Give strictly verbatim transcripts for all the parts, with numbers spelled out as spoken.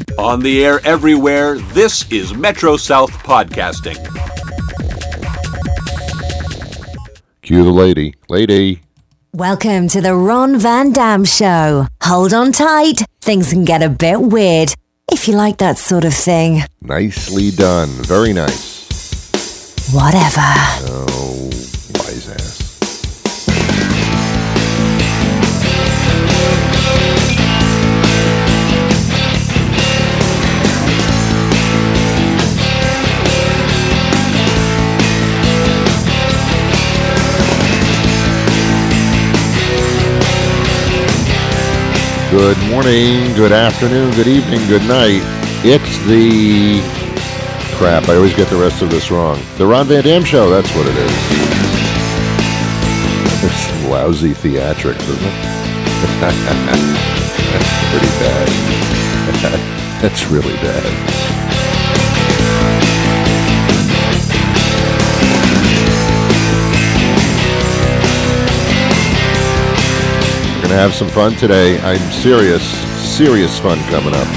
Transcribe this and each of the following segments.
On the air everywhere, this is Metro South Podcasting. Cue the lady. Lady. Welcome to the Ron Van Dam Show. Hold on tight. Things can get a bit weird, if you like that sort of thing. Nicely done. Very nice. Whatever. Oh, wise ass. Good morning, good afternoon, good evening, good night. It's the... Crap, I always get the rest of this wrong. The Ron Van Dam Show, that's what it is. It's lousy theatrics, isn't it? That's pretty bad. That's really bad. Gonna have some fun today. I'm serious, serious fun coming up.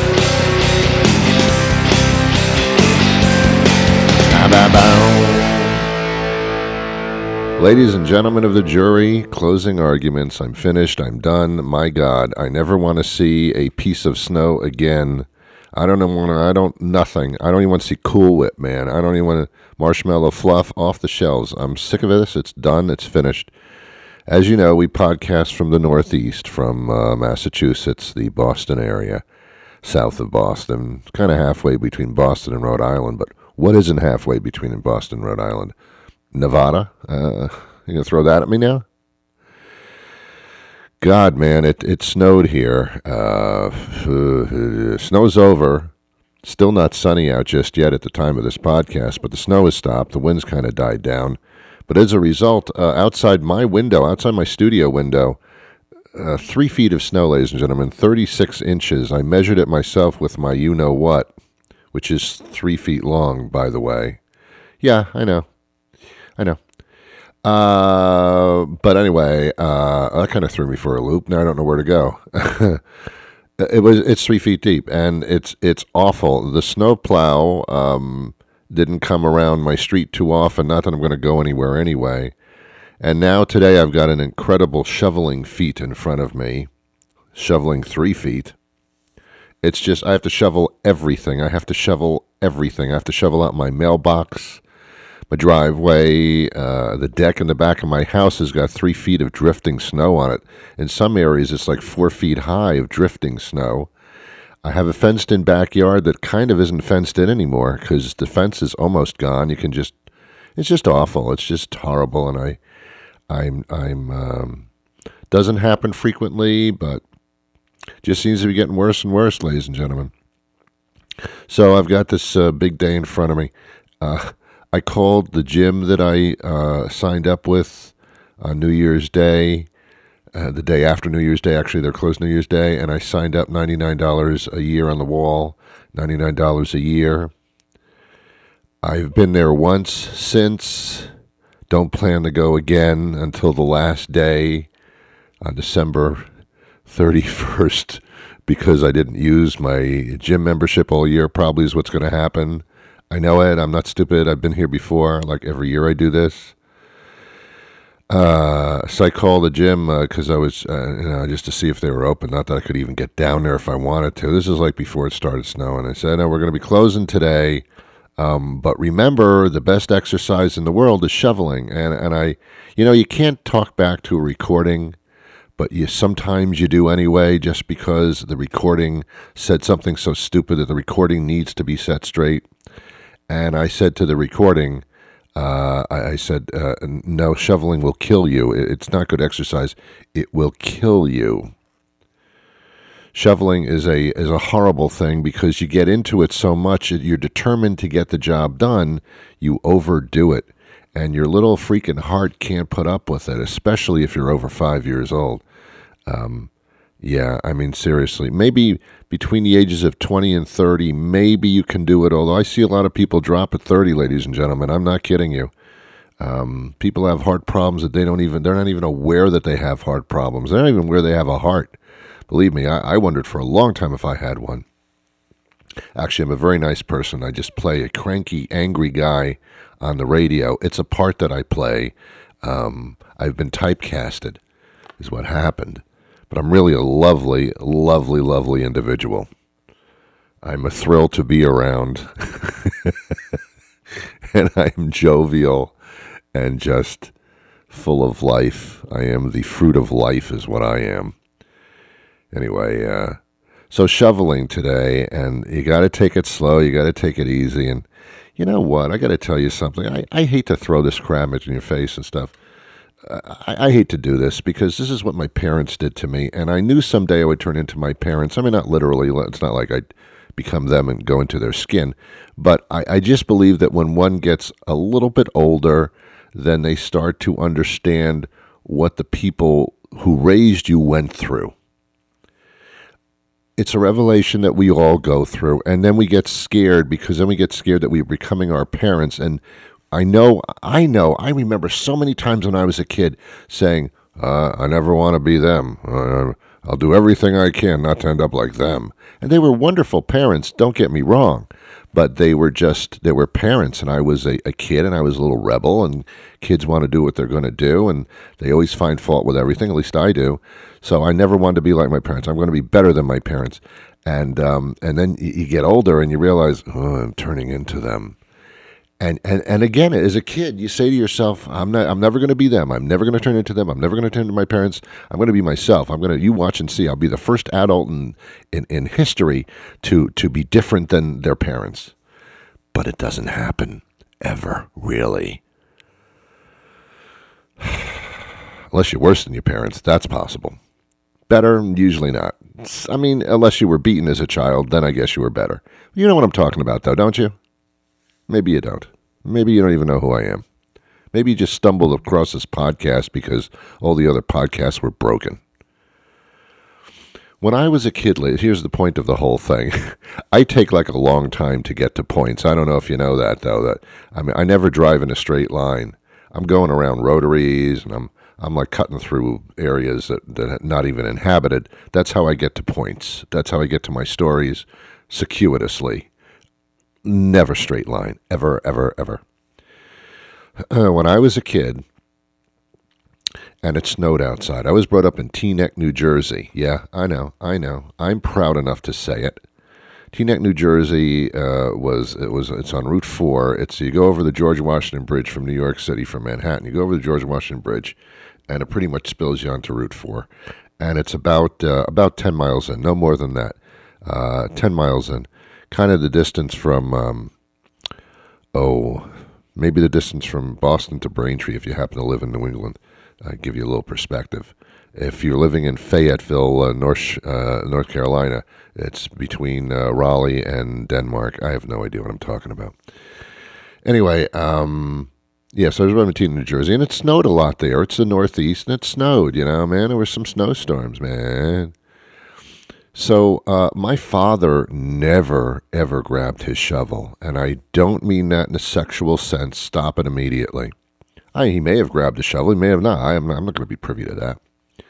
Ladies and gentlemen of the jury, closing arguments. I'm finished. I'm done. My God, I never want to see a piece of snow again. I don't want to, I don't, nothing. I don't even want to see Cool Whip, man. I don't even want to, marshmallow fluff off the shelves. I'm sick of this. It's done. It's finished. As you know, we podcast from the Northeast, from uh, Massachusetts, the Boston area, south of Boston, kind of halfway between Boston and Rhode Island. But what isn't halfway between Boston and Rhode Island? Nevada? Uh, you gonna throw that at me now? God, man, it, it snowed here. Uh, uh, snow's over. Still not sunny out just yet at the time of this podcast, but the snow has stopped. The wind's kind of died down. But as a result, uh, outside my window, outside my studio window, uh, three feet of snow, ladies and gentlemen, thirty-six inches. I measured it myself with my you-know-what, which is three feet long, by the way. Yeah, I know. I know. Uh, but anyway, uh, that kind of threw me for a loop. Now I don't know where to go. it was It's three feet deep, and it's it's awful. The snowplow... Um, didn't come around my street too often, not that I'm going to go anywhere anyway. And now today I've got an incredible shoveling feat in front of me, shoveling three feet. It's just, I have to shovel everything. I have to shovel everything. I have to shovel out my mailbox, my driveway, uh, the deck in the back of my house has got three feet of drifting snow on it. In some areas it's like four feet high of drifting snow. I have a fenced-in backyard that kind of isn't fenced in anymore because the fence is almost gone. You can just, it's just awful. It's just horrible, and I, I'm, I'm, um, doesn't happen frequently, but just seems to be getting worse and worse, ladies and gentlemen. So I've got this uh, big day in front of me. Uh, I called the gym that I uh, signed up with on New Year's Day. Uh, the day after New Year's Day, actually, they're closed New Year's Day, and I signed up ninety-nine dollars a year on the wall, ninety-nine dollars a year. I've been there once since, don't plan to go again until the last day on December thirty-first, because I didn't use my gym membership all year, probably is what's going to happen. I know it, I'm not stupid, I've been here before, like every year I do this. Uh, so I called the gym because uh, I was, uh, you know, just to see if they were open. Not that I could even get down there if I wanted to. This is like before it started snowing. I said, no, we're going to be closing today. Um, but remember, the best exercise in the world is shoveling. And, and I, you know, you can't talk back to a recording, but you sometimes you do anyway, just because the recording said something so stupid that the recording needs to be set straight. And I said to the recording, Uh, I, I said, uh, no, shoveling will kill you. It, it's not good exercise. It will kill you. Shoveling is a is a horrible thing because you get into it so much, you're determined to get the job done, you overdo it, and your little freaking heart can't put up with it, especially if you're over five years old. Um, yeah, I mean, seriously, maybe between the ages of twenty and thirty, maybe you can do it, although I see a lot of people drop at thirty, ladies and gentlemen. I'm not kidding you. Um, people have heart problems that they don't even, they're not even aware that they have heart problems. They're not even aware they have a heart. Believe me, I, I wondered for a long time if I had one. Actually, I'm a very nice person. I just play a cranky, angry guy on the radio. It's a part that I play. Um, I've been typecasted, is what happened. But I'm really a lovely, lovely, lovely individual. I'm a thrill to be around. And I'm jovial and just full of life. I am the fruit of life is what I am. Anyway, uh, so shoveling today, and you got to take it slow. You got to take it easy. And you know what? I got to tell you something. I, I hate to throw this crap in your face and stuff. I, I hate to do this because this is what my parents did to me. And I knew someday I would turn into my parents. I mean, not literally. It's not like I'd become them and go into their skin. But I, I just believe that when one gets a little bit older, then they start to understand what the people who raised you went through. It's a revelation that we all go through, and then we get scared because then we get scared that we're becoming our parents. And I know, I know, I remember so many times when I was a kid saying, uh, I never want to be them. Uh, I'll do everything I can not to end up like them. And they were wonderful parents, don't get me wrong. But they were just, they were parents, and I was a, a kid, and I was a little rebel, and kids want to do what they're going to do, and they always find fault with everything, at least I do. So I never wanted to be like my parents. I'm going to be better than my parents. And um, and then you get older, and you realize, oh, I'm turning into them. And, and and again, as a kid, you say to yourself, I'm not, I'm never going to be them. I'm never going to turn into them. I'm never going to turn into my parents. I'm going to be myself. I'm going to, you watch and see. I'll be the first adult in, in, in history to, to be different than their parents. But it doesn't happen ever, really. Unless you're worse than your parents, that's possible. Better, usually not. I mean, unless you were beaten as a child, then I guess you were better. You know what I'm talking about, though, don't you? Maybe you don't. Maybe you don't even know who I am. Maybe you just stumbled across this podcast because all the other podcasts were broken. When I was a kid, here's the point of the whole thing. I take like a long time to get to points. I don't know if you know that, though. That I mean, I never drive in a straight line. I'm going around rotaries, and I'm I'm like cutting through areas that, that are not even inhabited. That's how I get to points. That's how I get to my stories circuitously. Never straight line. Ever, ever, ever. Uh, when I was a kid, and it snowed outside, I was brought up in Teaneck, New Jersey. Yeah, I know, I know. I'm proud enough to say it. Teaneck, New Jersey uh, was it was it's on Route Four. It's you go over the George Washington Bridge from New York City, from Manhattan. You go over the George Washington Bridge, and it pretty much spills you onto Route Four, and it's about uh, about ten miles in, no more than that. Uh, ten miles in, kind of the distance from um, oh, maybe the distance from Boston to Braintree if you happen to live in New England. Uh, give you a little perspective. If you're living in Fayetteville, uh, North uh, North Carolina, it's between uh, Raleigh and Denmark. I have no idea what I'm talking about. Anyway, um, yeah, so I was living in New Jersey, and it snowed a lot there. It's the Northeast, and it snowed, you know, man. There were some snowstorms, man. So uh, my father never, ever grabbed his shovel, and I don't mean that in a sexual sense. Stop it immediately. I, he may have grabbed a shovel, he may have not. I am not, I'm not going to be privy to that.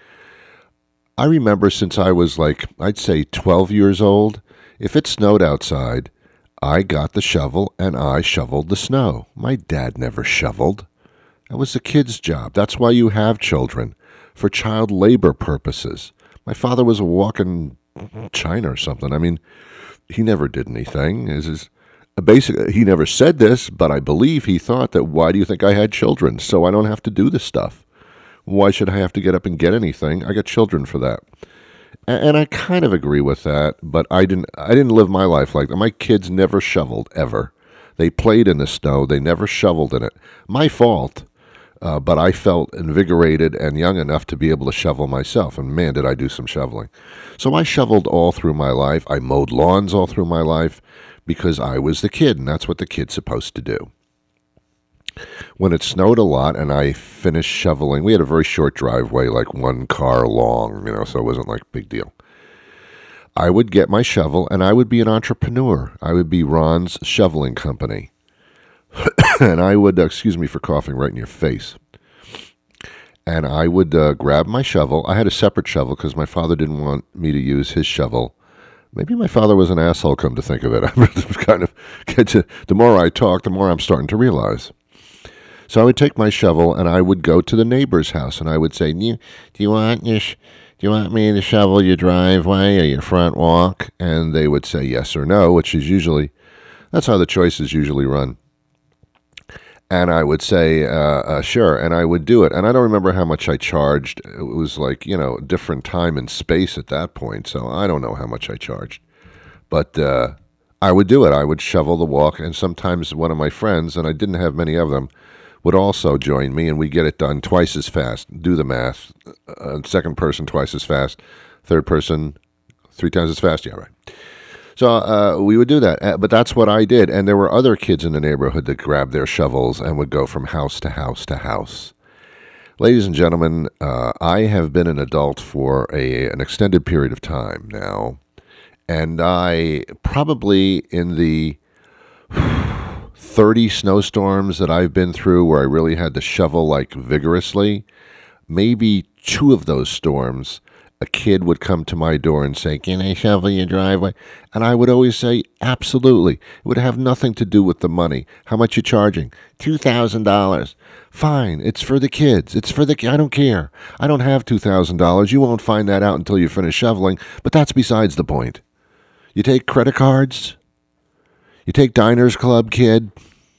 I remember since I was like, I'd say twelve years old, if it snowed outside, I got the shovel and I shoveled the snow. My dad never shoveled. That was the kid's job. That's why you have children, for child labor purposes. My father was a walking China or something. I mean, he never did anything. Is his basically he never said this, but I believe he thought that, why do you think I had children? So I don't have to do this stuff. Why should I have to get up and get anything? I got children for that. And, and I kind of agree with that, but I didn't I didn't live my life like that. My kids never shoveled, ever. They played in the snow. They never shoveled in it. My fault, uh, but I felt invigorated and young enough to be able to shovel myself. And man, did I do some shoveling. So I shoveled all through my life. I mowed lawns all through my life because I was the kid, and that's what the kid's supposed to do. When it snowed a lot and I finished shoveling, we had a very short driveway, like one car long, you know, so it wasn't like a big deal. I would get my shovel and I would be an entrepreneur. I would be Ron's Shoveling Company. And I would, uh, excuse me for coughing right in your face. And I would uh, grab my shovel. I had a separate shovel because my father didn't want me to use his shovel Maybe my father was an asshole, come to think of it. I'm kind of, get to, the more I talk, the more I'm starting to realize. So I would take my shovel and I would go to the neighbor's house and I would say, do you, do you want your, do you want me to shovel your driveway or your front walk? And they would say yes or no, which is usually, that's how the choices usually run. And I would say, uh, uh, sure, and I would do it. And I don't remember how much I charged. It was like, you know, different time and space at that point, so I don't know how much I charged. But uh, I would do it. I would shovel the walk, and sometimes one of my friends, and I didn't have many of them, would also join me, and we'd get it done twice as fast. Do the math. Uh, second person, twice as fast. Third person, three times as fast. Yeah, right. So uh, we would do that, uh, but that's what I did. And there were other kids in the neighborhood that grabbed their shovels and would go from house to house to house. Ladies and gentlemen, uh, I have been an adult for a an extended period of time now, and I probably in the thirty snowstorms that I've been through where I really had to shovel like vigorously, maybe two of those storms, a kid would come to my door and say, can I shovel your driveway? And I would always say, absolutely. It would have nothing to do with the money. How much you charging? two thousand dollars. Fine, it's for the kids. It's for the I don't care. I don't have two thousand dollars. You won't find that out until you finish shoveling, but that's besides the point. You take credit cards? You take Diners Club, kid?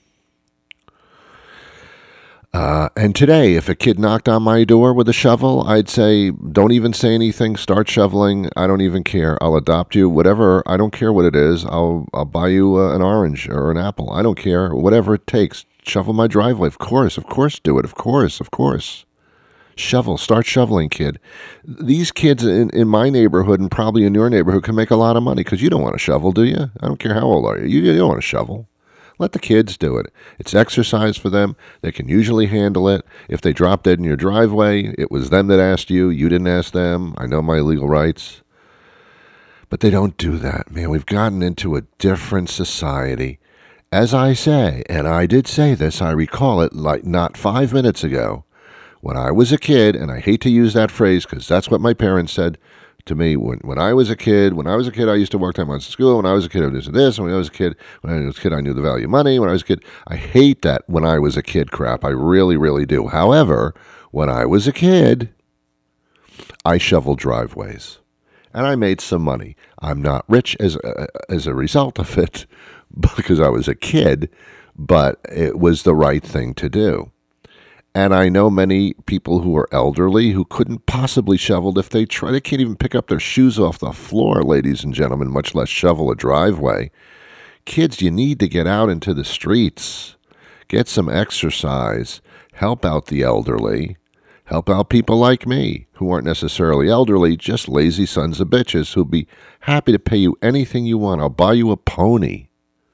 Uh, and today, if a kid knocked on my door with a shovel, I'd say, don't even say anything, start shoveling, I don't even care, I'll adopt you, whatever, I don't care what it is, I'll I'll buy you uh, an orange or an apple, I don't care, whatever it takes, shovel my driveway, of course, of course do it, of course, of course. Shovel, start shoveling, kid. These kids in, in my neighborhood and probably in your neighborhood can make a lot of money because you don't want to shovel, do you? I don't care how old are you, you, you don't want to shovel. Let the kids do it. It's exercise for them. They can usually handle it. If they drop dead in your driveway, it was them that asked you. You didn't ask them. I know my legal rights. But they don't do that, man. We've gotten into a different society. As I say, and I did say this, I recall it like not five minutes ago, when I was a kid, and I hate to use that phrase because that's what my parents said to me when, when I was a kid. When I was a kid, I used to work time on school. When I was a kid, I was this. When I was a kid, when I was a kid, I knew the value of money. When I was a kid, I hate that when I was a kid crap. I really, really do. However, when I was a kid, I shoveled driveways, and I made some money. I'm not rich as a, as a result of it because I was a kid, but it was the right thing to do. And I know many people who are elderly who couldn't possibly shovel if they try. They can't even pick up their shoes off the floor, ladies and gentlemen, much less shovel a driveway. Kids, you need to get out into the streets. Get some exercise. Help out the elderly. Help out people like me who aren't necessarily elderly, just lazy sons of bitches who'll be happy to pay you anything you want. I'll buy you a pony.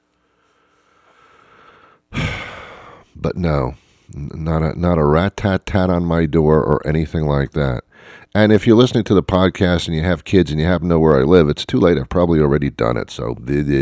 But no. Not a not a rat-tat-tat on my door or anything like that. And if you're listening to the podcast and you have kids and you happen to know where I live, it's too late. I've probably already done it. So,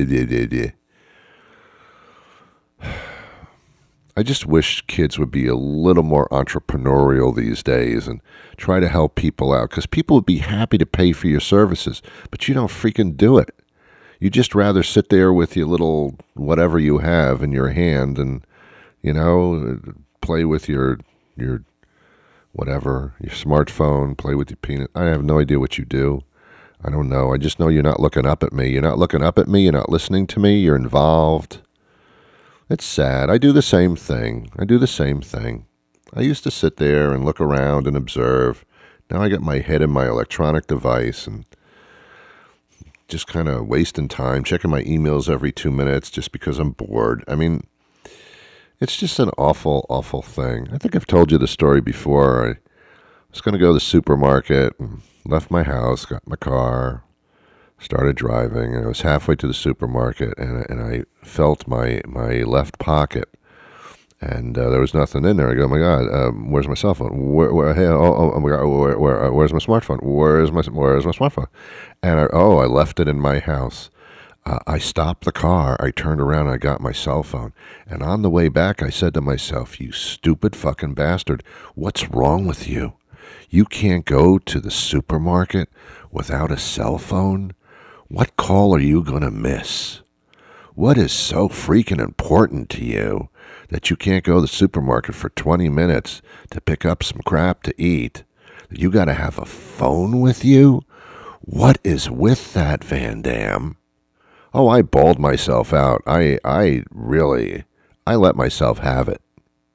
I just wish kids would be a little more entrepreneurial these days and try to help people out. Because people would be happy to pay for your services, but you don't freaking do it. You just rather sit there with your little whatever you have in your hand and, you know, play with your your whatever, your smartphone, play with your peanut. I have no idea what you do. I don't know. I just know you're not looking up at me. You're not looking up at me. You're not listening to me. You're involved. It's sad. I do the same thing. I do the same thing. I used to sit there and look around and observe. Now I got my head in my electronic device and just kind of wasting time, checking my emails every two minutes just because I'm bored. I mean, it's just an awful, awful thing. I think I've told you the story before. I was going to go to the supermarket and left my house, got my car, started driving, and I was halfway to the supermarket, and, and I felt my, my left pocket, and uh, there was nothing in there. I go, oh my God, um, where's my cell phone? Where, where, hey, oh, oh my God, where, where, uh, where's my smartphone? Where's my, where's my smartphone? And I, oh, I left it in my house. Uh, I stopped the car, I turned around, and I got my cell phone. And on the way back, I said to myself, you stupid fucking bastard, what's wrong with you? You can't go to the supermarket without a cell phone? What call are you going to miss? What is so freaking important to you that you can't go to the supermarket for twenty minutes to pick up some crap to eat? That you got to have a phone with you? What is with that, Van Damme? Oh, I bawled myself out. I, I really, I let myself have it.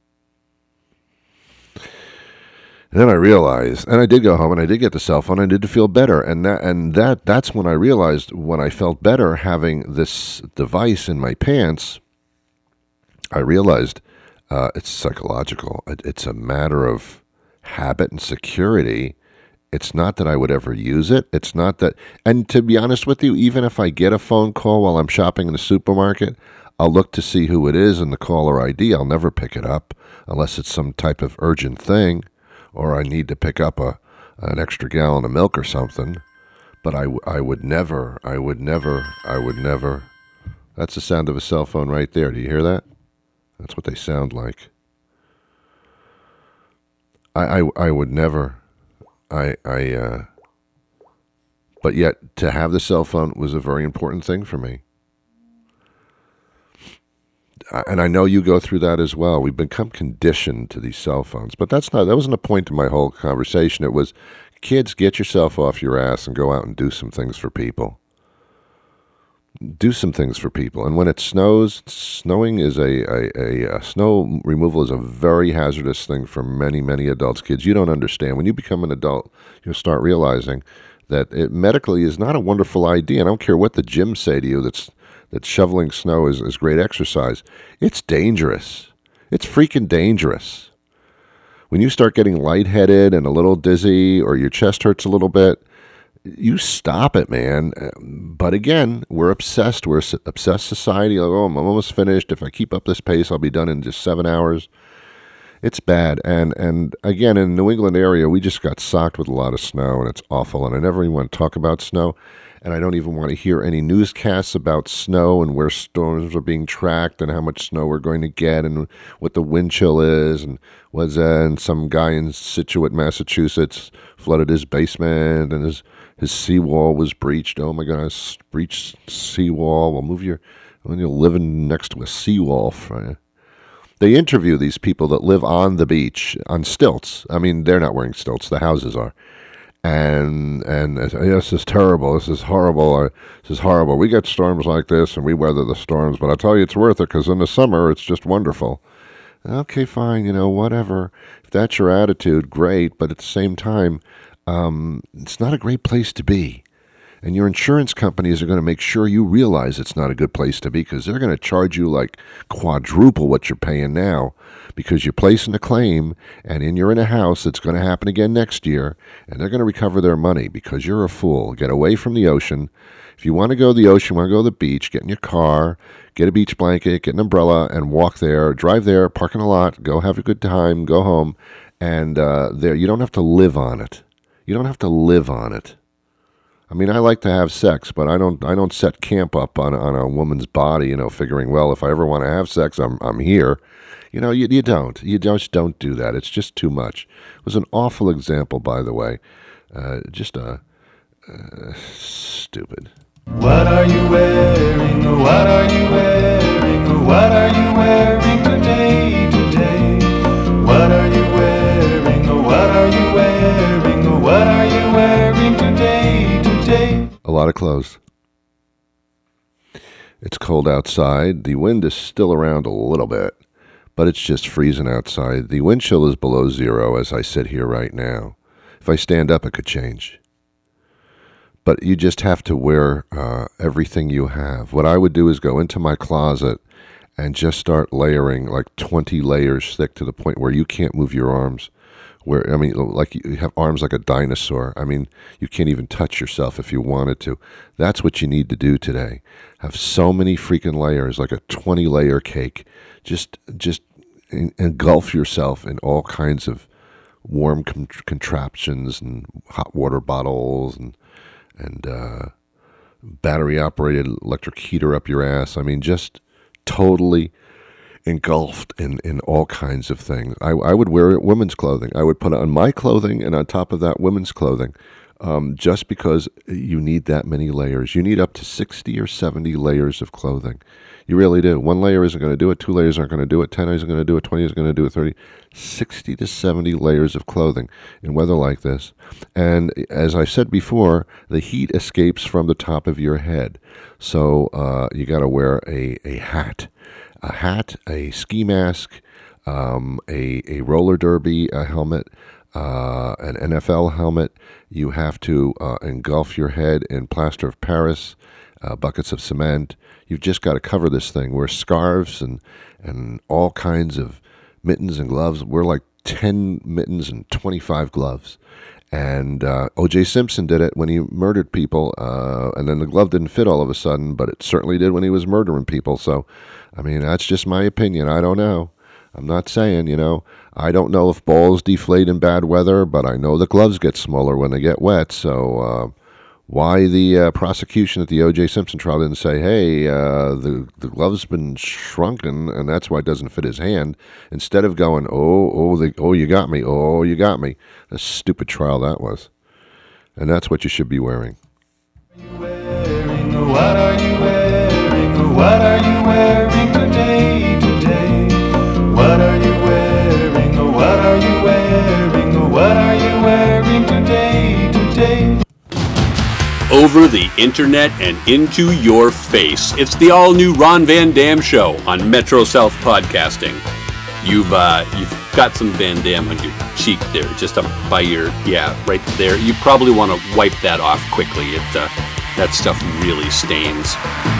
And then I realized, and I did go home and I did get the cell phone. I did feel better. And that, and that, that's when I realized when I felt better having this device in my pants, I realized uh, it's psychological. It, it's a matter of habit and security. It's not that I would ever use it. It's not that, and to be honest with you, even if I get a phone call while I'm shopping in the supermarket, I'll look to see who it is and the caller I D. I'll never pick it up unless it's some type of urgent thing, or I need to pick up a an extra gallon of milk or something. But I, I would never, I would never, I would never. That's the sound of a cell phone right there. Do you hear that? That's what they sound like. I, I, I would never, I, I, uh, but yet to have the cell phone was a very important thing for me. And I know you go through that as well. We've become conditioned to these cell phones, but that's not, that wasn't a point of my whole conversation. It was, kids, get yourself off your ass and go out and do some things for people. Do some things for people. And when it snows, snowing is a, a, a, a snow removal is a very hazardous thing for many, many adults. Kids, you don't understand. When you become an adult, you'll start realizing that it medically is not a wonderful idea. I don't care what the gyms say to you that's that shoveling snow is, is great exercise. It's dangerous. It's freaking dangerous. When you start getting lightheaded and a little dizzy or your chest hurts a little bit, you stop it, man. But again, we're obsessed. We're an obsessed society. Like, oh, I'm almost finished. If I keep up this pace, I'll be done in just seven hours. It's bad. And and again, in the New England area, we just got socked with a lot of snow, and it's awful. And I never even want to talk about snow. And I don't even want to hear any newscasts about snow and where storms are being tracked and how much snow we're going to get and what the wind chill is. And was uh, and some guy in Situate, Massachusetts, flooded his basement and his his seawall was breached. Oh my gosh, breached seawall. Well, move your when you're living next to a seawall. Right? They interview these people that live on the beach on stilts. I mean, they're not wearing stilts; the houses are. And and this is terrible. This is horrible. Uh, this is horrible. We get storms like this, and we weather the storms. But I tell you, it's worth it because in the summer, it's just wonderful. Okay, fine. You know, whatever. If that's your attitude, great. But at the same time, um, it's not a great place to be. And your insurance companies are going to make sure you realize it's not a good place to be because they're going to charge you like quadruple what you're paying now because you're placing a claim and in, you're in a house that's going to happen again next year, and they're going to recover their money because you're a fool. Get away from the ocean. If you want to go to the ocean, want to go to the beach, get in your car, get a beach blanket, get an umbrella, and walk there, drive there, park in a lot, go have a good time, go home, and uh, there you don't have to live on it. You don't have to live on it. I mean, I like to have sex, but I don't. I don't set camp up on on a woman's body, you know, figuring, well, if I ever want to have sex, I'm I'm here. You know, you you don't. You just don't do that. It's just too much. It was an awful example, by the way. Uh, just a uh, stupid. What are you wearing? What are you wearing? What are you wearing today? Today. What are you wearing? What are you wearing? What are you wearing today? A lot of clothes. It's cold outside. The wind is still around a little bit, but it's just freezing outside. The wind chill is below zero as I sit here right now. If I stand up, it could change. But you just have to wear uh, everything you have. What I would do is go into my closet and just start layering like twenty layers thick to the point where you can't move your arms. Where I mean, like you have arms like a dinosaur. I mean, you can't even touch yourself if you wanted to. That's what you need to do today. Have so many freaking layers, like a twenty-layer cake. Just, just engulf yourself in all kinds of warm con- contraptions and hot water bottles and and uh, battery-operated electric heater up your ass. I mean, just totally engulfed in, in all kinds of things. I, I would wear women's clothing. I would put on my clothing and on top of that women's clothing. um, just because you need that many layers. You need up to sixty or seventy layers of clothing. You really do. One layer isn't going to do it. Two layers aren't going to do it. Ten isn't going to do it. Twenty isn't going to do it. Thirty. sixty to seventy layers of clothing in weather like this. And as I said before, the heat escapes from the top of your head. So uh, you got to wear a, a hat. A hat, a ski mask, um, a, a roller derby a helmet, uh, an N F L helmet. You have to uh, engulf your head in plaster of Paris, uh, buckets of cement. You've just got to cover this thing. Wear scarves and, and all kinds of mittens and gloves. We're like ten mittens and twenty-five gloves. And uh, O J Simpson did it when he murdered people, uh, and then the glove didn't fit all of a sudden, but it certainly did when he was murdering people. So, I mean, that's just my opinion. I don't know. I'm not saying, you know, I don't know if balls deflate in bad weather, but I know the gloves get smaller when they get wet. So uh, why the uh, prosecution at the O J Simpson trial didn't say, hey, uh, the, the glove's been shrunken, and that's why it doesn't fit his hand, instead of going, oh, oh, the, oh, you got me, oh, you got me. A stupid trial that was. And that's what you should be wearing. Wearing, what are you wearing? What are you wearing today, today? What are you wearing? What are you wearing? What are you wearing today, today? Over the internet and into your face. It's the all-new Ron Van Dam Show on Metro South Podcasting. You've uh, you've got some Van Dam on your cheek there, just up by your, yeah, right there. You probably want to wipe that off quickly. It uh, that stuff really stains.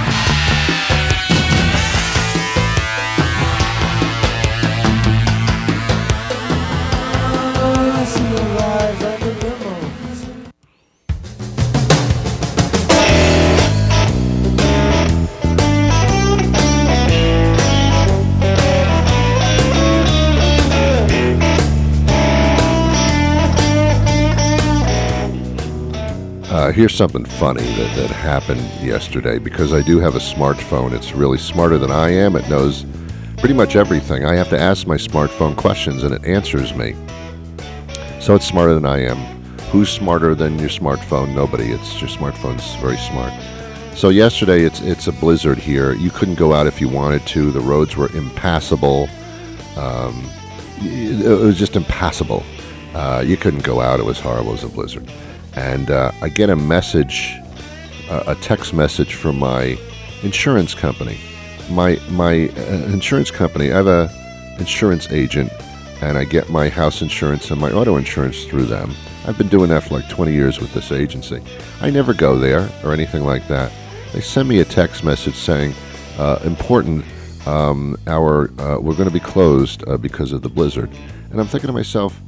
Uh, here's something funny that, that happened yesterday, because I do have a smartphone. It's really smarter than I am. It knows pretty much everything. I have to ask my smartphone questions, and it answers me. So it's smarter than I am. Who's smarter than your smartphone? Nobody. It's your smartphone's very smart. So yesterday, it's it's a blizzard here. You couldn't go out if you wanted to. The roads were impassable. Um, it, it was just impassable. Uh, you couldn't go out. It was horrible. It was a blizzard. And uh, I get a message, uh, a text message from my insurance company. My my uh, insurance company, I have a insurance agent, and I get my house insurance and my auto insurance through them. I've been doing that for like twenty years with this agency. I never go there or anything like that. They send me a text message saying, uh, important, um, our uh, we're going to be closed uh, because of the blizzard. And I'm thinking to myself,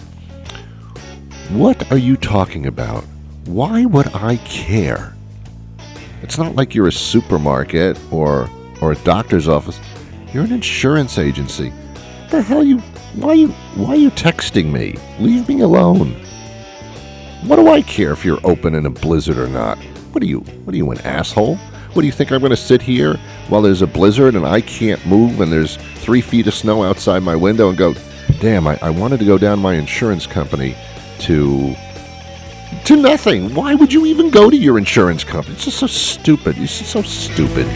what are you talking about? Why would I care? It's not like you're a supermarket or or a doctor's office. You're an insurance agency. What the hell you? Why you? Why are you texting me? Leave me alone. What do I care if you're open in a blizzard or not? What are you? What are you, an asshole? What do you think I'm going to sit here while there's a blizzard and I can't move and there's three feet of snow outside my window and go, damn, I, I wanted to go down my insurance company to to nothing. Why would you even go to your insurance company? It's just so stupid. It's just so stupid.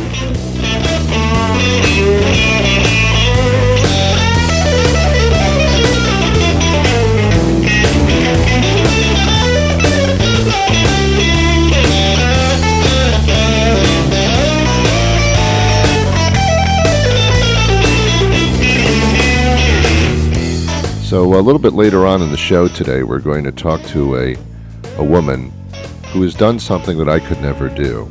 So a little bit later on in the show today, we're going to talk to a a woman who has done something that I could never do.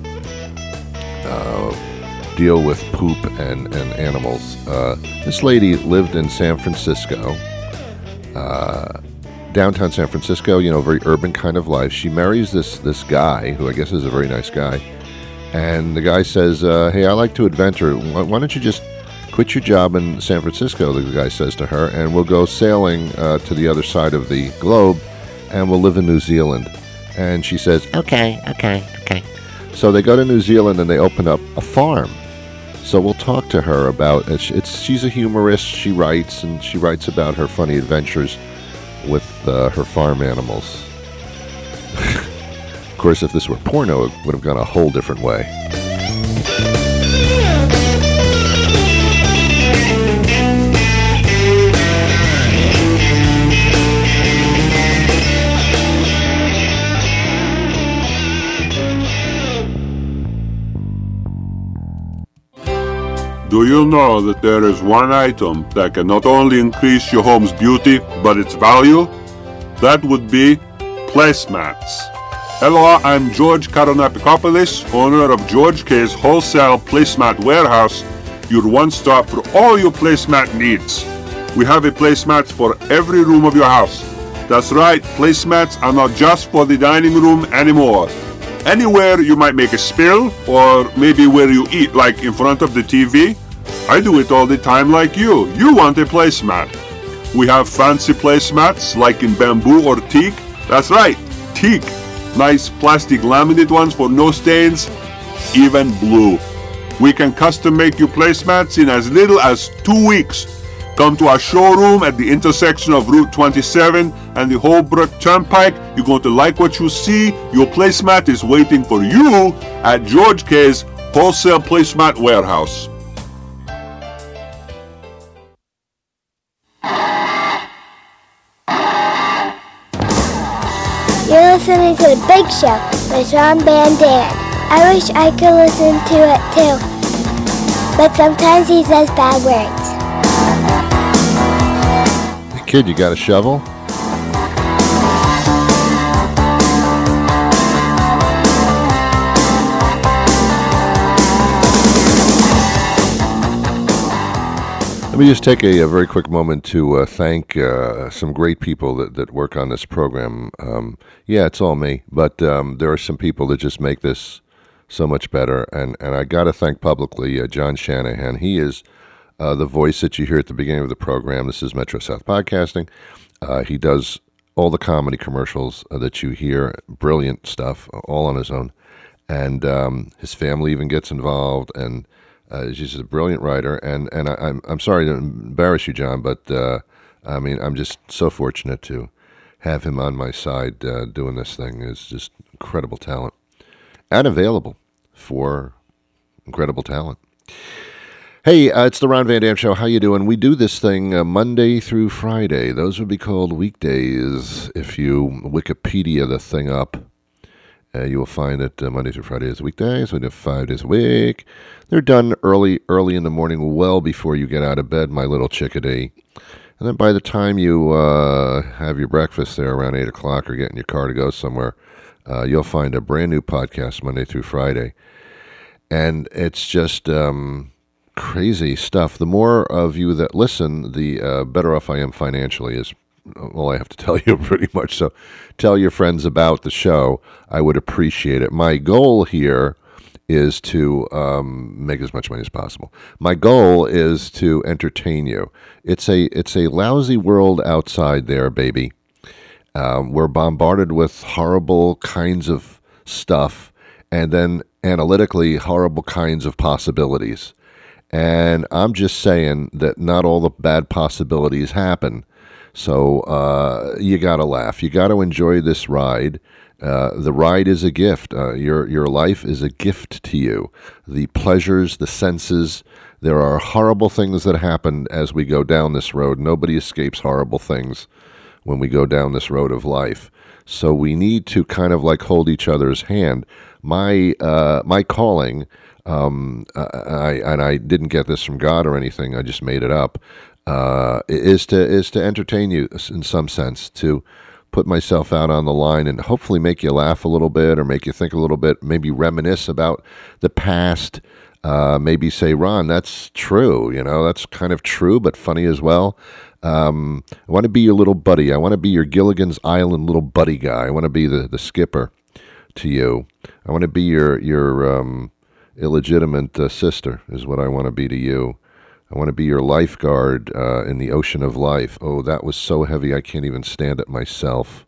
Uh, deal with poop and, and animals. Uh, this lady lived in San Francisco, uh, downtown San Francisco, you know, very urban kind of life. She marries this, this guy, who I guess is a very nice guy, and the guy says, uh, hey, I like to adventure. Why, why don't you just quit your job in San Francisco, the guy says to her, and we'll go sailing uh, to the other side of the globe, and we'll live in New Zealand. And she says, okay, okay, okay. So they go to New Zealand, and they open up a farm. So we'll talk to her about it. It's, she's a humorist. She writes, and she writes about her funny adventures with uh, her farm animals. course, if this were porno, it would have gone a whole different way. Do you know that there is one item that can not only increase your home's beauty, but its value? That would be placemats. Hello, I'm George Karonapikopoulos, owner of George K's Wholesale Placemat Warehouse, your one-stop for all your placemat needs. We have a placemats for every room of your house. That's right, placemats are not just for the dining room anymore. Anywhere you might make a spill, or maybe where you eat, like in front of the T V. I do it all the time like you. You want a placemat. We have fancy placemats like in bamboo or teak. That's right, teak. Nice plastic laminate ones for no stains, even blue. We can custom make you placemats in as little as two weeks. Come to our showroom at the intersection of Route twenty-seven and the Holbrook Turnpike. You're going to like what you see. Your placemat is waiting for you at George K's Wholesale Placemat Warehouse. You're listening to The Big Show with Ron Van Dam. I wish I could listen to it too, but sometimes he says bad words. Hey kid, you got a shovel? Let me just take a, a very quick moment to uh, thank uh, some great people that, that work on this program. Um, yeah, it's all me, but um, there are some people that just make this so much better, and, and I got to thank publicly uh, John Shanahan. He is uh, the voice that you hear at the beginning of the program. This is Metro South Podcasting. Uh, he does all the comedy commercials uh, that you hear, brilliant stuff, all on his own, and um, his family even gets involved, and Uh, he's just a brilliant writer, and, and I, I'm I'm sorry to embarrass you, John, but uh, I mean I'm just so fortunate to have him on my side uh, doing this thing. It's just incredible talent, and available for incredible talent. Hey, uh, it's the Ron Van Dam Show. How you doing? We do this thing uh, Monday through Friday. Those would be called weekdays if you Wikipedia the thing up. Uh, you will find that uh, Monday through Friday is weekdays. We do five days a week. They're done early, early in the morning, well before you get out of bed, my little chickadee. And then by the time you uh, have your breakfast there around eight o'clock or get in your car to go somewhere, uh, you'll find a brand new podcast Monday through Friday. And it's just um, crazy stuff. The more of you that listen, the uh, better off I am financially, is all I have to tell you, pretty much. So tell your friends about the show. I would appreciate it. My goal here is to um, make as much money as possible. My goal is to entertain you. It's a it's a lousy world outside there, baby. Um, we're bombarded with horrible kinds of stuff, and then analytically horrible kinds of possibilities. And I'm just saying that not all the bad possibilities happen. So uh, you got to laugh. You got to enjoy this ride. Uh, the ride is a gift. Uh, your your life is a gift to you. The pleasures, the senses. There are horrible things that happen as we go down this road. Nobody escapes horrible things when we go down this road of life. So we need to kind of like hold each other's hand. My uh, my calling, um, I, and I didn't get this from God or anything. I just made it up. Uh, is to is to entertain you in some sense, to put myself out on the line and hopefully make you laugh a little bit or make you think a little bit, maybe reminisce about the past, uh, maybe say, Ron, that's true, you know, that's kind of true, but funny as well. Um, I want to be your little buddy. I want to be your Gilligan's Island little buddy guy. I want to be the, the skipper to you. I want to be your, your um, illegitimate uh, sister is what I want to be to you. I want to be your lifeguard uh, in the ocean of life. Oh, that was so heavy I can't even stand it myself.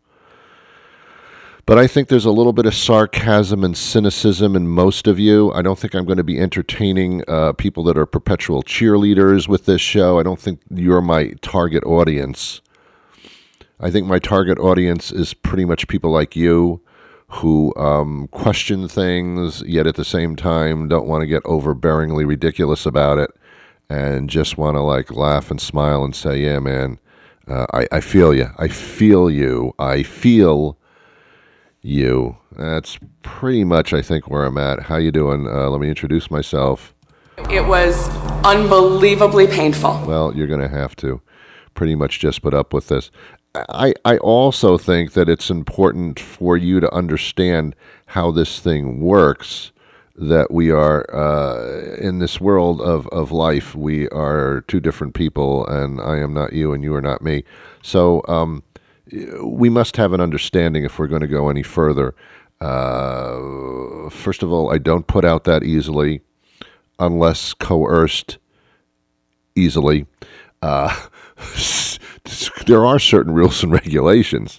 But I think there's a little bit of sarcasm and cynicism in most of you. I don't think I'm going to be entertaining uh, people that are perpetual cheerleaders with this show. I don't think you're my target audience. I think my target audience is pretty much people like you who um, question things, yet at the same time don't want to get overbearingly ridiculous about it, and just want to like laugh and smile and say, "Yeah, man, uh, I, I feel you. I feel you. I feel you." That's pretty much, I think, where I'm at. How you doing? Uh, let me introduce myself. It was unbelievably painful. Well, you're going to have to pretty much just put up with this. I, I also think that it's important for you to understand how this thing works, that we are, uh, in this world of, of life, we are two different people, and I am not you and you are not me. So um, we must have an understanding if we're going to go any further. Uh, first of all, I don't put out that easily unless coerced easily. Uh, there are certain rules and regulations.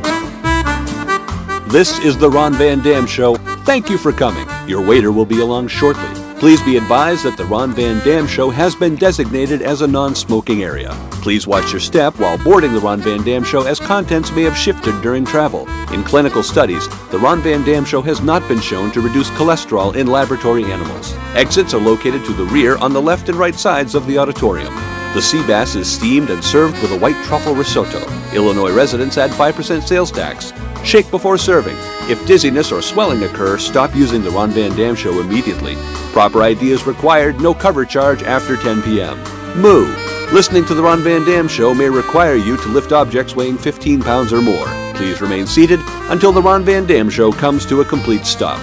This is the Ron Van Dam Show. Thank you for coming. Your waiter will be along shortly. Please be advised that the Ron Van Dam Show has been designated as a non-smoking area. Please watch your step while boarding the Ron Van Dam Show, as contents may have shifted during travel. In clinical studies, the Ron Van Dam Show has not been shown to reduce cholesterol in laboratory animals. Exits are located to the rear on the left and right sides of the auditorium. The sea bass is steamed and served with a white truffle risotto. Illinois residents add five percent sales tax. Shake before serving. If dizziness or swelling occur, stop using the Ron Van Dam Show immediately. Proper I D is required. No cover charge after ten p.m. Moo. Listening to the Ron Van Dam Show may require you to lift objects weighing fifteen pounds or more. Please remain seated until the Ron Van Dam Show comes to a complete stop.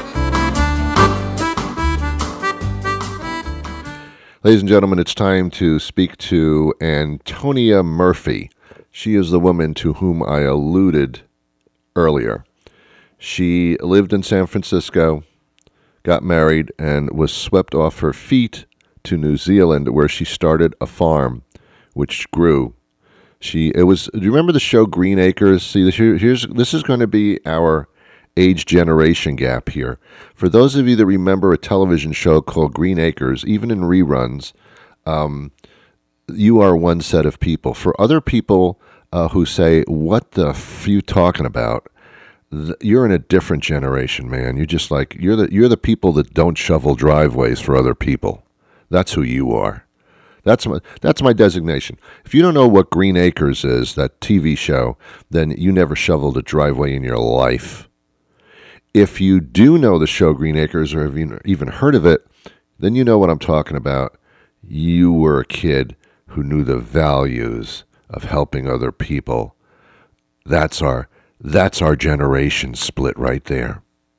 Ladies and gentlemen, it's time to speak to Antonia Murphy. She is the woman to whom I alluded earlier. She lived in San Francisco, got married, and was swept off her feet to New Zealand, where she started a farm, which grew. She it was. Do you remember the show Green Acres? See, here, here's this is going to be our age generation gap here. For those of you that remember a television show called Green Acres, even in reruns, um, you are one set of people. For other people uh, who say, "What the f you talking about?" Th- you're in a different generation, man. You just like you're the you're the people that don't shovel driveways for other people. That's who you are. That's my that's my designation. If you don't know what Green Acres is, that T V show, then you never shoveled a driveway in your life. If you do know the show Green Acres, or have you even heard of it, then you know what I'm talking about. You were a kid who knew the values of helping other people. That's our that's our generation split right there.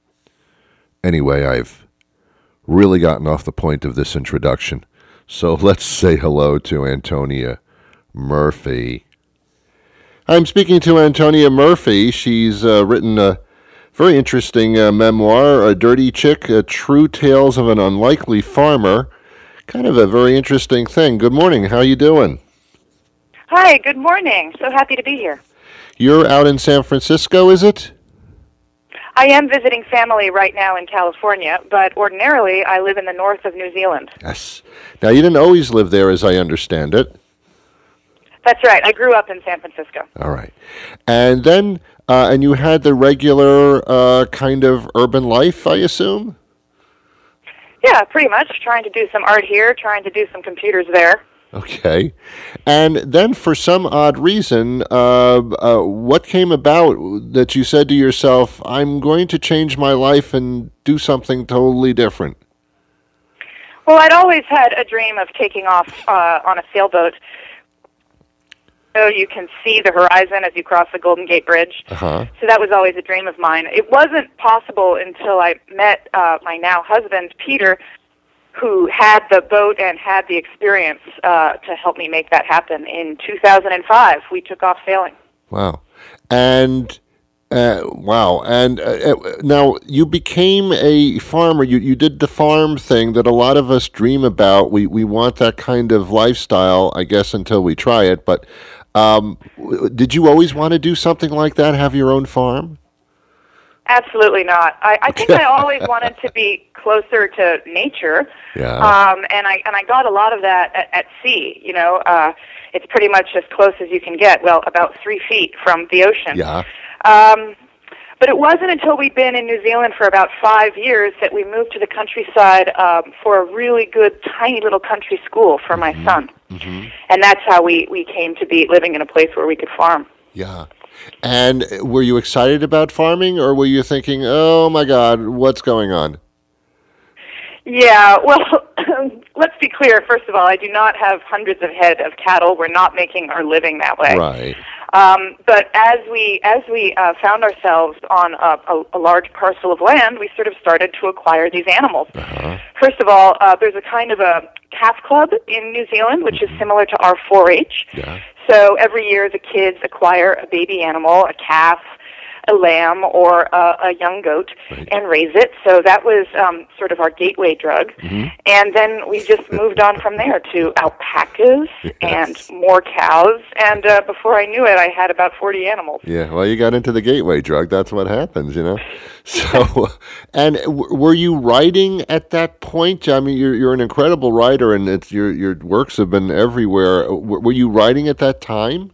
Anyway, I've really gotten off the point of this introduction, so let's say hello to Antonia Murphy. I'm speaking to Antonia Murphy. She's uh, written a very interesting uh, memoir, A Dirty Chick, uh, True Tales of an Unlikely Farmer. Kind of a very interesting thing. Good morning. How you doing? Hi, good morning. So happy to be here. You're out in San Francisco, is it? I am visiting family right now in California, but ordinarily I live in the north of New Zealand. Yes. Now, you didn't always live there, as I understand it. That's right. I grew up in San Francisco. All right. And then, uh, and you had the regular uh, kind of urban life, I assume? Yeah, pretty much. Trying to do some art here, trying to do some computers there. Okay. And then for some odd reason, uh, uh, what came about that you said to yourself, I'm going to change my life and do something totally different? Well, I'd always had a dream of taking off uh, on a sailboat. So you can see the horizon as you cross the Golden Gate Bridge. Uh-huh. So that was always a dream of mine. It wasn't possible until I met uh, my now husband, Peter, who had the boat and had the experience uh, to help me make that happen. In two thousand five, we took off sailing. Wow. And, uh, wow. And uh, now you became a farmer. You, you did the farm thing that a lot of us dream about. We, we want that kind of lifestyle, I guess, until we try it. But um, did you always want to do something like that, have your own farm? Absolutely not. I, I think I always wanted to be closer to nature, yeah. um, and I and I got a lot of that at, at sea. You know, uh, it's pretty much as close as you can get. Well, about three feet from the ocean. Yeah. Um, But it wasn't until we'd been in New Zealand for about five years that we moved to the countryside um, for a really good, tiny little country school for my Mm-hmm. son. Mm-hmm. And that's how we, we came to be living in a place where we could farm. Yeah. And were you excited about farming, or were you thinking, oh, my God, what's going on? Yeah, well, let's be clear. First of all, I do not have hundreds of head of cattle. We're not making our living that way. Right. Um, but as we as we uh, found ourselves on a, a, a large parcel of land, we sort of started to acquire these animals. Uh-huh. First of all, uh, there's a kind of a calf club in New Zealand, which is similar to our four H. Yeah. So every year the kids acquire a baby animal, a calf, a lamb, or a, a young goat, Right. and raise it. So that was um, sort of our gateway drug. Mm-hmm. And then we just moved on from there to alpacas Yes. and more cows. And uh, before I knew it, I had about forty animals. Yeah, well, you got into the gateway drug. That's what happens, you know. So, and w- were you writing at that point? I mean, you're you're an incredible writer, and it's your your works have been everywhere. W- were you writing at that time?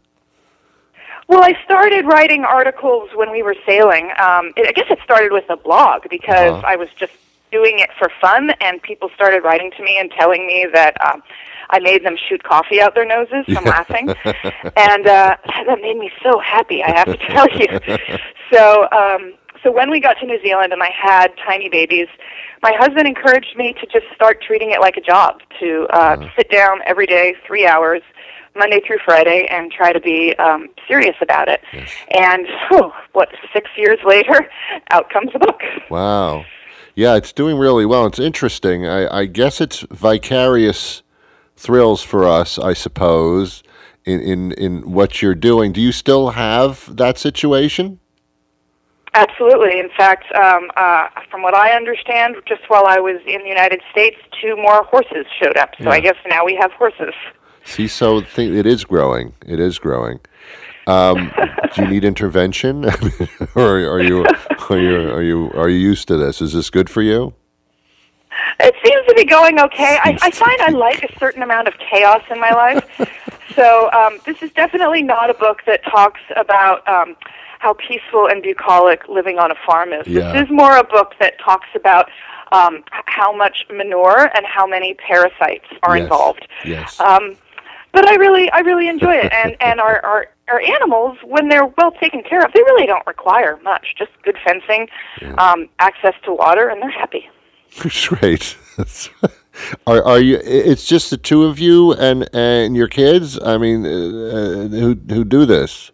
Well, I started writing articles when we were sailing. Um, it, I guess it started with a blog because Uh-huh. I was just doing it for fun, and people started writing to me and telling me that um, I made them shoot coffee out their noses from laughing. And uh, that made me so happy, I have to tell you. So, um, so when we got to New Zealand and I had tiny babies, my husband encouraged me to just start treating it like a job, to uh, Uh-huh. sit down every day, three hours, Monday through Friday, and try to be um, serious about it. Yes. And, oh, what, six years later, out comes the book. Wow. Yeah, it's doing really well. It's interesting. I, I guess it's vicarious thrills for us, I suppose, in, in, in what you're doing. Do you still have that situation? Absolutely. In fact, um, uh, from what I understand, just while I was in the United States, two more horses showed up. So Yeah. I guess now we have horses. See, so th- it is growing. It is growing. Um, do you need intervention, or are you are you are you are you used to this? Is this good for you? It seems to be going okay. I, I find I like a certain amount of chaos in my life. So um, this is definitely not a book that talks about um, how peaceful and bucolic living on a farm is. Yeah. This is more a book that talks about um, h- how much manure and how many parasites are Yes. involved. Yes. Um, but I really, I really enjoy it, and and our, our our animals, when they're well taken care of, they really don't require much. Just good fencing, um, access to water, and they're happy. Great. Are are you? It's just the two of you and and your kids. I mean, uh, who who do this?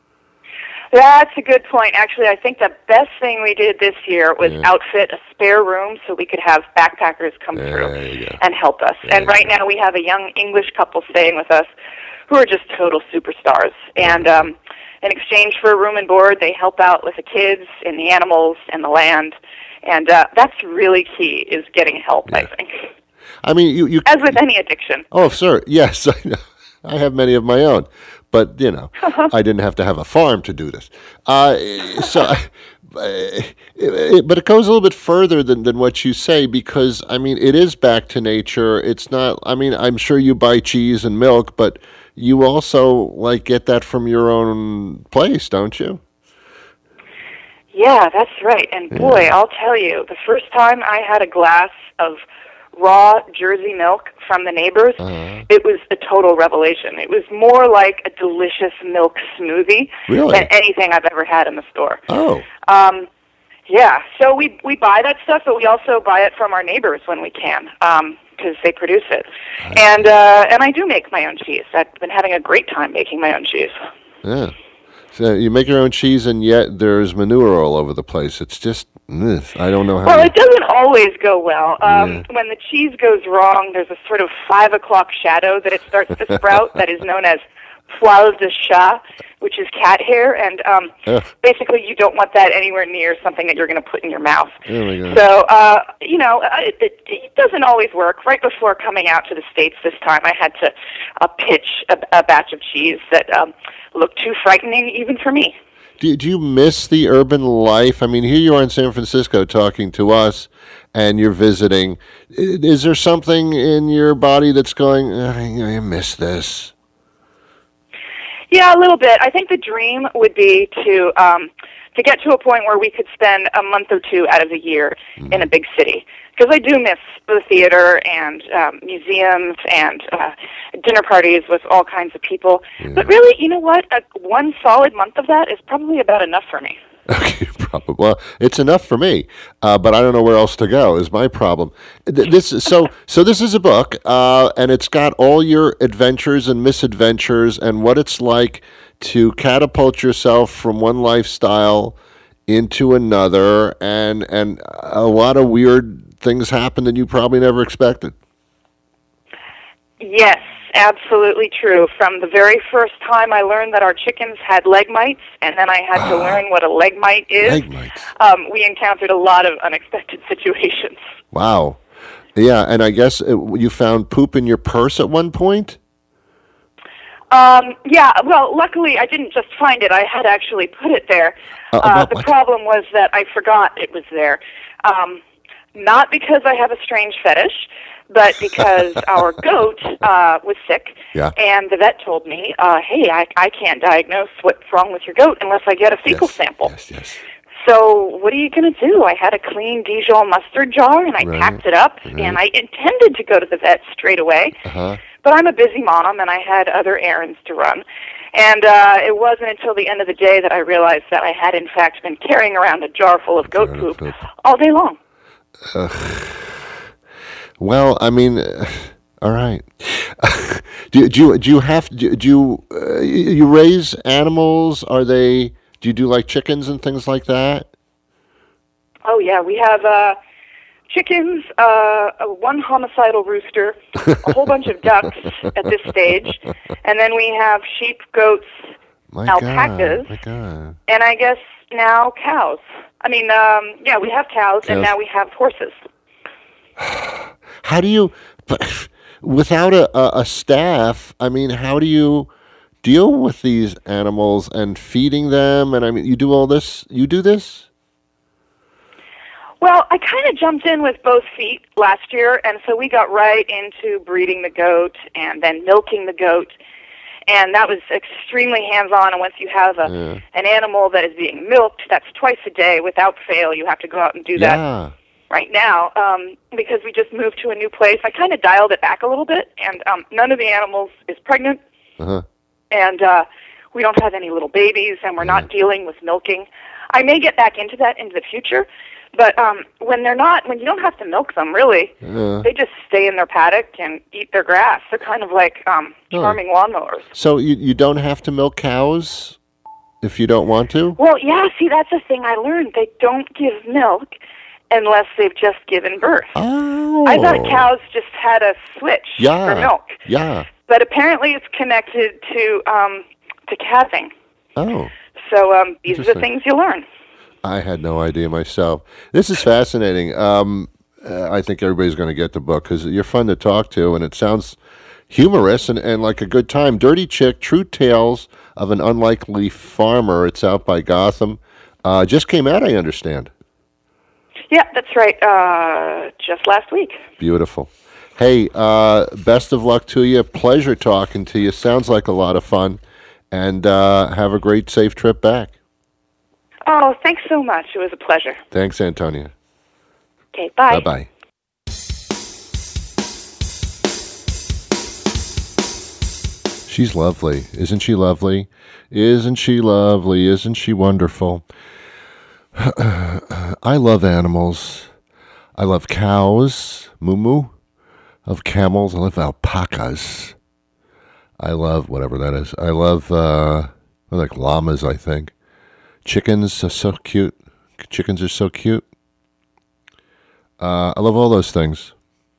That's a good point. Actually, I think the best thing we did this year was Yeah. outfit a spare room so we could have backpackers come There through you go. and help us. There And you right now we have a young English couple staying with us who are just total superstars. And um, in exchange for a room and board, they help out with the kids and the animals and the land. And uh, that's really key, is getting help, I Yeah. think. I mean, you you. As with any addiction. Oh, sir. Yes, I know. I have many of my own, but you know, I didn't have to have a farm to do this. Uh, so, uh, it, but it goes a little bit further than, than what you say, because I mean, it is back to nature. It's not. I mean, I'm sure you buy cheese and milk, but you also like get that from your own place, don't you? Yeah, that's right. And boy, I'll tell you, the first time I had a glass of raw Jersey milk from the neighbors, Uh-huh. it was a total revelation. It was more like a delicious milk smoothie Really? than anything I've ever had in the store. Oh, Um, yeah, so we we buy that stuff, but we also buy it from our neighbors when we can, because they produce it. And uh, and I do make my own cheese. I've been having a great time making my own cheese. yeah. So you make your own cheese, and yet there's manure all over the place. It's just, ugh, I don't know how. Well, you- it doesn't always go well. Um, Yeah. When the cheese goes wrong, there's a sort of five o'clock shadow that it starts to sprout that is known as poil de chat, which is cat hair, and um, Ugh. basically you don't want that anywhere near something that you're going to put in your mouth. Oh my God. So, uh, you know, uh, it, it, it doesn't always work. Right before coming out to the States this time, I had to uh, pitch a, a batch of cheese that um, looked too frightening even for me. Do, do you miss the urban life? I mean, here you are in San Francisco talking to us, and you're visiting. I- Is there something in your body that's going, I, I miss this? Yeah, a little bit. I think the dream would be to um, to get to a point where we could spend a month or two out of the year mm. in a big city. Because I do miss the theater and um, museums and uh, dinner parties with all kinds of people. Yeah. But really, you know what? A, one solid month of that is probably about enough for me. Okay, probably. Well, it's enough for me, uh, but I don't know where else to go. Is my problem. This so so. This is a book, uh, and it's got all your adventures and misadventures, and what it's like to catapult yourself from one lifestyle into another, and and a lot of weird things happen that you probably never expected. Yes. Absolutely true. From the very first time I learned that our chickens had leg mites, and then I had ah, to learn what a leg mite is, leg mites. Um, we encountered a lot of unexpected situations. Wow. Yeah, and I guess it, you found poop in your purse at one point? Um, yeah, well, luckily I didn't just find it. I had actually put it there. Uh, uh, the what? problem was that I forgot it was there. Um, not because I have a strange fetish, but because our goat uh, was sick, yeah. and the vet told me, uh, hey, I, I can't diagnose what's wrong with your goat unless I get a fecal yes, sample. Yes, yes. So what are you going to do? I had a clean Dijon mustard jar, and I right, packed it up, right. and I intended to go to the vet straight away, uh-huh. but I'm a busy mom, and I had other errands to run. And uh, it wasn't until the end of the day that I realized that I had, in fact, been carrying around a jar full of goat poop, poop all day long. Uh, well, I mean, uh, all right. do, do you do you have do, do you uh, you raise animals? Are they? Do you do like chickens and things like that? Oh yeah, we have uh, chickens, uh, one homicidal rooster, a whole bunch of ducks at this stage, and then we have sheep, goats, my alpacas, God, my God. and I guess now cows. I mean, um, yeah, we have cows, cows, and now we have horses. How do you, without a, a, a staff, I mean, how do you deal with these animals and feeding them? And I mean, you do all this, you do this? Well, I kind of jumped in with both feet last year, and so we got right into breeding the goat and then milking the goat. And that was extremely hands-on, and once you have a, yeah. an animal that is being milked, that's twice a day without fail. You have to go out and do that yeah. right now um, because we just moved to a new place. I kind of dialed it back a little bit, and um, none of the animals is pregnant, uh-huh. and uh, we don't have any little babies, and we're yeah. not dealing with milking. I may get back into that into the future, but um, when they're not, when you don't have to milk them, really, yeah. they just stay in their paddock and eat their grass. They're kind of like um, charming oh. lawnmowers. So you you don't have to milk cows if you don't want to? Well, yeah, see, that's the thing I learned. They don't give milk unless they've just given birth. Oh. I thought cows just had a switch yeah. for milk. Yeah. But apparently it's connected to um, to calving. Oh. So um, these are the things you learn. I had no idea myself. This is fascinating. Um, uh, I think everybody's going to get the book because you're fun to talk to, and it sounds humorous and, and like a good time. Dirty Chick, True Tales of an Unlikely Farmer. It's out by Gotham. Uh, just came out, I understand. Yeah, that's right. Uh, just last week. Beautiful. Hey, uh, best of luck to you. Pleasure talking to you. Sounds like a lot of fun. And uh, have a great, safe trip back. Oh, thanks so much. It was a pleasure. Thanks, Antonia. Okay, bye. Bye-bye. She's lovely. Isn't she lovely? Isn't she lovely? Isn't she wonderful? I love animals. I love cows, moo-moo. I love camels. I love alpacas. I love whatever that is. I love, uh, I like llamas, I think. Chickens are so cute. Chickens are so cute. Uh, I love all those things.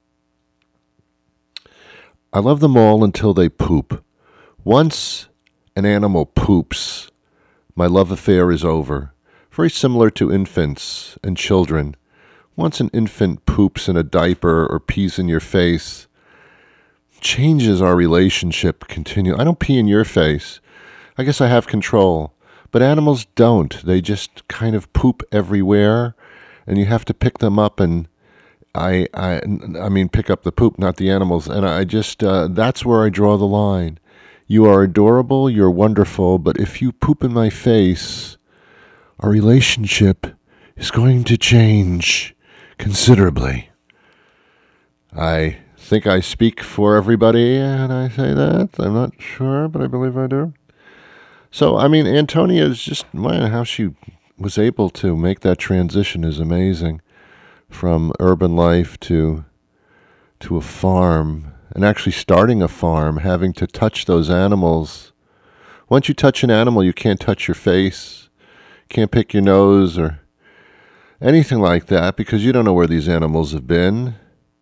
I love them all until they poop. Once an animal poops, my love affair is over. Very similar to infants and children. Once an infant poops in a diaper or pees in your face, changes our relationship continue. I don't pee in your face. I guess I have control. But animals don't. They just kind of poop everywhere, and you have to pick them up and, I I, I mean, pick up the poop, not the animals. And I just, uh, that's where I draw the line. You are adorable, you're wonderful, but if you poop in my face, our relationship is going to change considerably. I think I speak for everybody and I say that. I'm not sure, but I believe I do. So, I mean, Antonia is just, man, how she was able to make that transition is amazing. From urban life to to a farm, and actually starting a farm, having to touch those animals. Once you touch an animal, you can't touch your face, can't pick your nose or anything like that, because you don't know where these animals have been.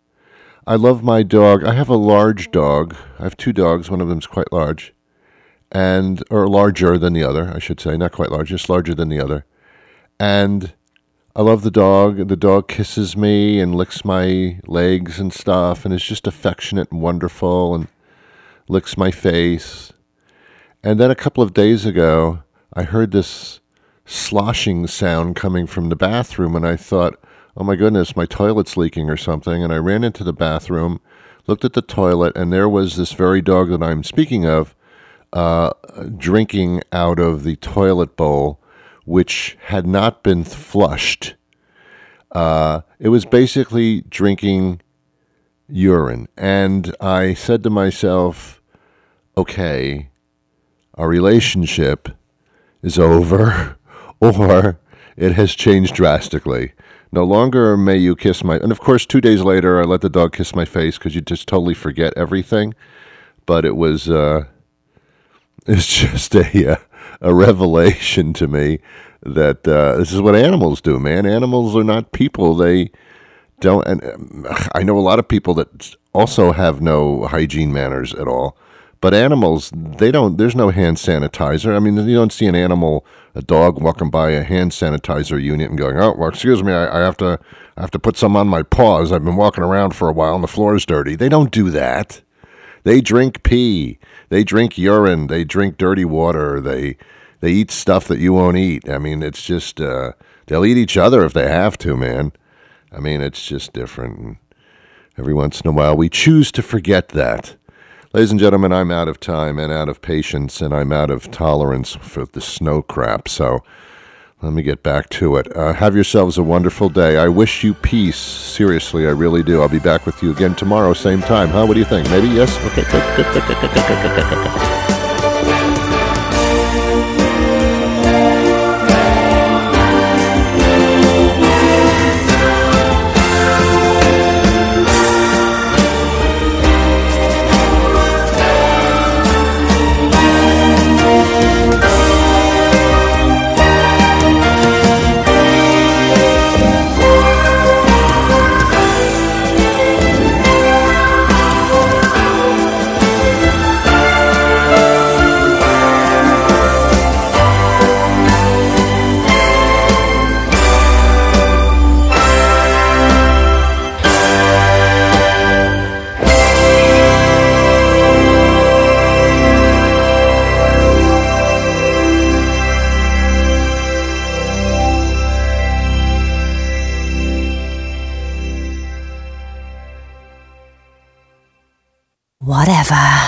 I love my dog. I have a large dog. I have two dogs. One of them's quite large, and or larger than the other, I should say. Not quite large, just larger than the other. And I love the dog. The dog kisses me and licks my legs and stuff, and is just affectionate and wonderful and licks my face. And then a couple of days ago, I heard this sloshing sound coming from the bathroom, and I thought, oh my goodness, my toilet's leaking or something. And I ran into the bathroom, looked at the toilet, and there was this very dog that I'm speaking of uh, drinking out of the toilet bowl, which had not been flushed. Uh, it was basically drinking urine. And I said to myself, okay, our relationship is over, or it has changed drastically. No longer may you kiss my... And of course, two days later, I let the dog kiss my face because you just totally forget everything. But it was... Uh, it's just a... Uh, a revelation to me that uh, this is what animals do, man. Animals are not people. They don't, and um, I know a lot of people that also have no hygiene manners at all, but animals, they don't, there's no hand sanitizer. I mean, you don't see an animal, a dog walking by a hand sanitizer unit and going, oh, well, excuse me, I, I have to, I have to put some on my paws. I've been walking around for a while and the floor is dirty. They don't do that. They drink pee. They drink urine. They drink dirty water. They they eat stuff that you won't eat. I mean, it's just, uh, they'll eat each other if they have to, man. I mean, it's just different. And every once in a while, we choose to forget that. Ladies and gentlemen, I'm out of time and out of patience, and I'm out of tolerance for the snow crap. So let me get back to it. Uh, have yourselves a wonderful day. I wish you peace. Seriously, I really do. I'll be back with you again tomorrow, same time. Huh? What do you think? Maybe? Yes? Okay, good, good, good, good, good, good, good, good, good, good. Whatever.